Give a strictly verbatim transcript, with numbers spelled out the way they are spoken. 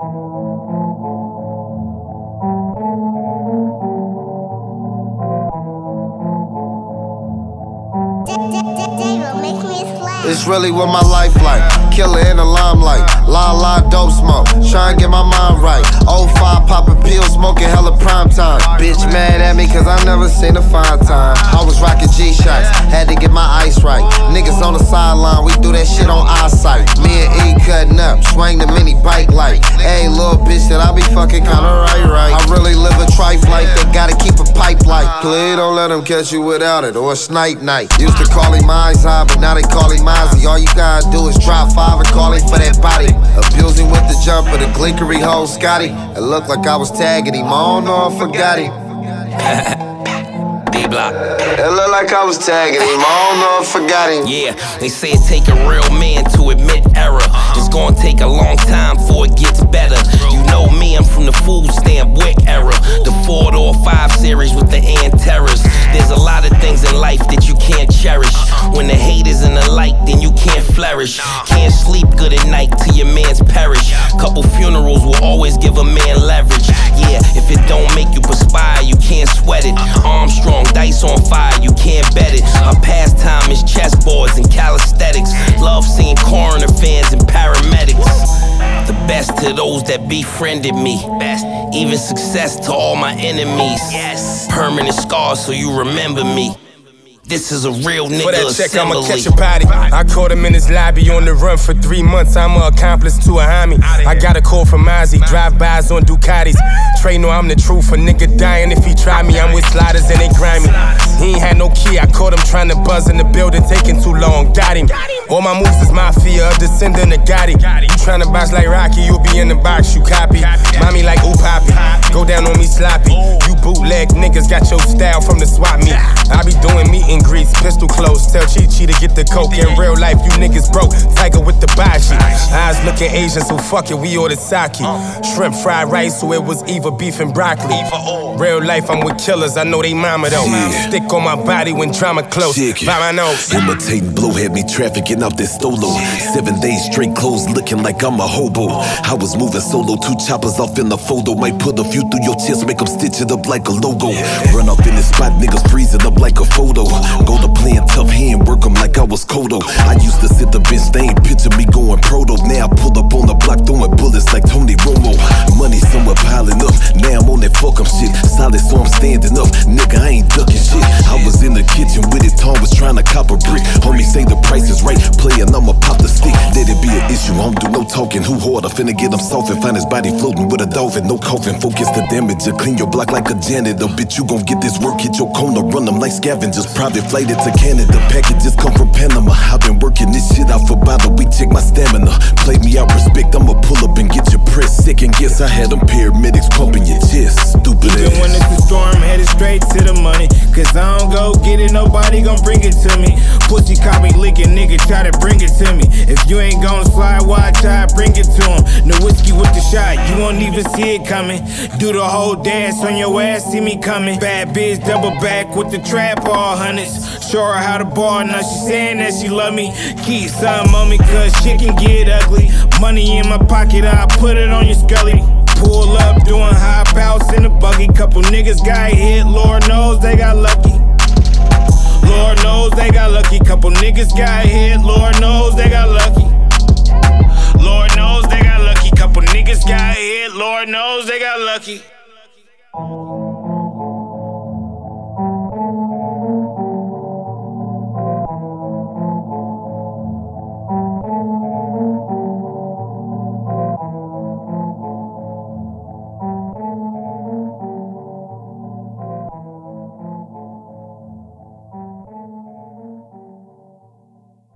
It's really what my life like. Killer in the limelight. La la dope smoke. Tryna get my mind right. oh five poppin' pills, smoking hella prime time. Bitch mad at me cause I never seen a fine time. I was rockin' G-Shots, had to get my ice right. Niggas on the sideline, we do that shit on eyesight. Me and E cutting up, swing the mini bike light. Hey, little bitch that I be fucking kinda right, right. I really live a trife life, they gotta keep a pipe light. Please don't let them catch you without it, or a snipe night. Used to call him eyes high, but now they call him Mozzie. All you gotta do is drop five and call him for that body. Abusing with the jumper, the glinkery hoe Scotty. It looked like I was tagging him, I don't know I forgot him. D-Block. It looked like I was tagging him, I don't know I forgot him. Yeah, they say it take a real man to admit error. It's gonna take a long time before it gets better. You know me, I'm from the food stamp wick era. The four or five series with the Anterras. There's a lot of things in life that you can't cherish. When the hate is in the light, then you can't flourish. Can't sleep good at night till your man's perish. Couple funerals will always give a man leverage. Yeah, if it don't make you perspire, you can't sweat it. Armstrong, dice on fire, you can't bet it. Our pastime is chessboards and calisthenics. Love seeing coroner fans and paramedics. The best to those that befriended me. Best. Even success to all my enemies. Yes. Permanent scars so you remember me. This is a real nigga For that check, assembly. I'ma catch a body. I caught him in his lobby on the run for three months. I'm an accomplice to a homie. I got a call from Ozzy, drive-bys on Ducatis. Trey know I'm the truth, a nigga dying if he try me. I'm with sliders and they grimy. He ain't had no key, I caught him trying to buzz in the building, taking too long. Got him. All my moves is mafia, a descendant of Gotti. You tryna box like Rocky, you'll be in the box, you copy. Mommy like ooh poppy, go down on me sloppy. You bootleg niggas got your style from the swap meet. I be doing meet and greets, pistol close. Tell Chi Chi to get the coke. In real life, you niggas broke. Tiger with the bashi. Eyes looking Asian, so fuck it, we ordered sake. Shrimp fried rice, so it was Eva beef and broccoli. Real life, I'm with killers, I know they mama though. Stick on my body when drama close. Vamonos. Imitating blow had me trafficking out this stolo. Seven days straight clothes looking like I'm a hobo. I was moving solo, two choppers off in the photo. Might put a few through your chest, make them stitch it up like a logo. Run off in this spot, niggas freezing up like a photo. Go to playing tough hand, work them like I was Kodo. I used to sit the bench, they ain't picture me going proto. Now I pull up on the block throwing bullets like Tony Romo. Money somewhere piling up, now I'm on that fuck 'em shit. Solid so I'm standing up, nigga I ain't ducking shit. I was in the kitchen with it, Tom was trying to cop a brick. Homie say the price is right, playin' I'ma pop the stick. Let it be an issue, I don't do no talking. Who harder, finna get him soft and find his body floating with a dolphin. No coffin, focus the damage, clean your block like a janitor. Bitch, you gon' get this work, hit your corner, run them like scavengers. Private flight to Canada, packages come from Panama. I've been working this shit out for about a week, check my stamina. Play me out, respect, I'ma pull up and get your press sick. And guess I had them paramedics pumping your chest. Stupid ass. Even when it's a storm, headed straight to the money. Cause I don't go get it, nobody gon' bring it to me. Pussy caught me licking, nigga, try to bring it to me. If you ain't gon' slide, why try to bring it to him? No whiskey with the shot, you won't even see it coming. Do the whole dance on your ass, see me coming. Bad bitch, double back with the trap, all hundreds. Show her how to ball, now she saying that she love me. Keep something on me, cause shit can get ugly. Money in my pocket, I put it on your scully. Pull up, doing high outs in the buggy. Couple niggas got hit, Lord knows they got lucky. Lord knows they got lucky. Couple niggas got hit, Lord knows they got lucky. Lord knows they got lucky. Couple niggas got hit, Lord knows they got lucky.